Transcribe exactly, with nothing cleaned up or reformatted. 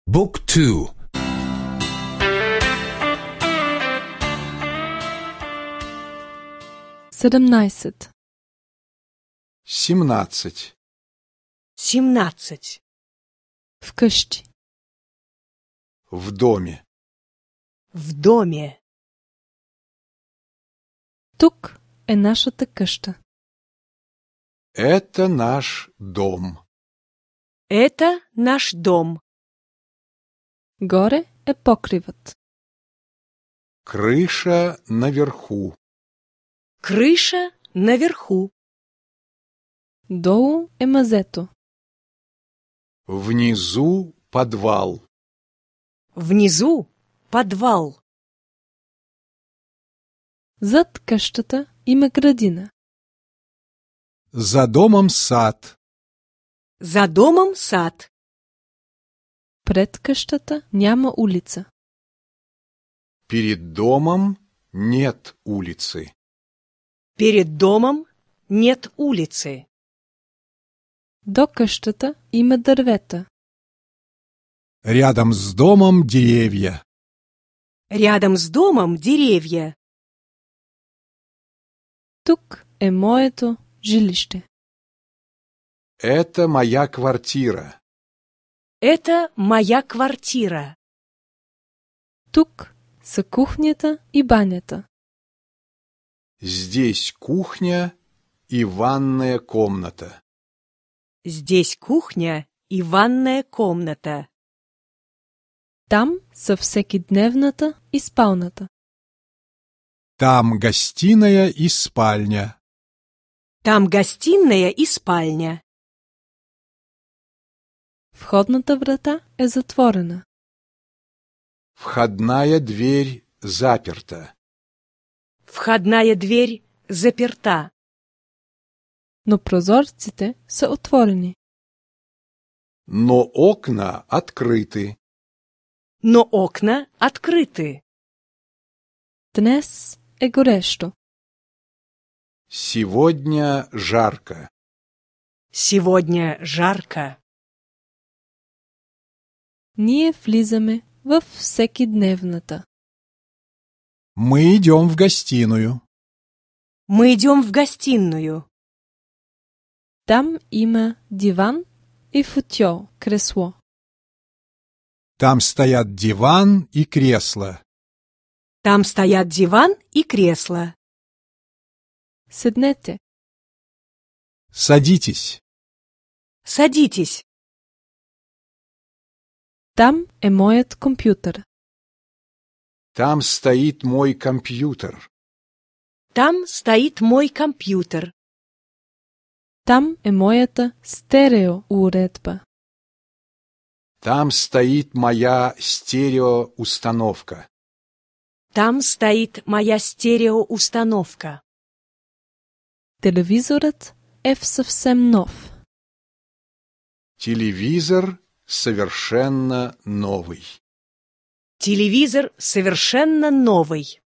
Book two. седемнайсет. семнадцать. семнадцать. Вкъщи. В доме. В доме. Тук е нашата къща. Это наш дом. Это наш дом. Горе е покривът. Крыша наверху. Крыша наверху. Долу е мазето. Внизу подвал. Внизу подвал. Зад къщата има градина. За домом сад. За домом сад. Пред къщата няма улица. Перед домом нет улицы. Перед домом нет улицы. До къщата има дървета. Рядом с домом деревья. Рядом с домом деревья. Тук е моето жилище. Это моя квартира. Это моя квартира. Тук са кухнята и банята. Здесь кухня и ванная комната. Здесь кухня и ванная комната. Там са всекидневната и спалната. Там гостиная и спальня. Там гостиная и спальня. Входната врата е затворена. Входная дверь заперта. Входная дверь заперта. Но прозорците са отворени. Но окна открыты. Но окна открыты. Днес е горещо. Сегодня жарко. Сегодня жарко. Ние влизаме в всекидневната. Мы идем в гостиную. Мы идем в гостиную. Там има диван и футьол, кресло. Там стоят диван и кресло. Там стоят диван и кресло. Седнете. Садитесь. Садитесь. Там е моят компютър. Там стоит мой компьютер. Там стоит мой компьютер. Там е моята стереоуредба. Там стоит моя стереоустановка. Там стоит моя стереоустановка. Телевизорът е в съвсем нов. Телевизор совершенно новый. Телевизор совершенно новый.